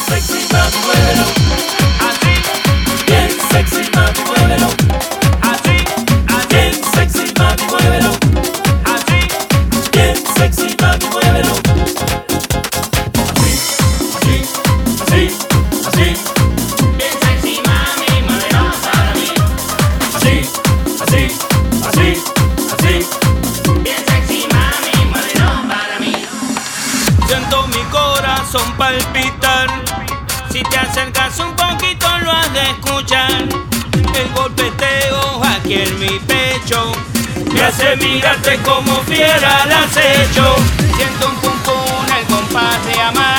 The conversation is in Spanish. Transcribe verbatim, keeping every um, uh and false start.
sexy, mami, muévelo. Así. Bien sexy, mami, muévelo. Así, así. Bien sexy, mami, muévelo. Así. Bien sexy, mami, muévelo. Así, así, así, así. Bien sexy, mami, muévelo para mí. Así, así, así, así. Bien sexy, mami, muévelo para mí. Siento mi corazón palpitar. Si te acercas un poquito lo has de escuchar. El golpeteo aquí en mi pecho me hace mirarte como fiera al acecho. Siento un pum pum, el compás de amar.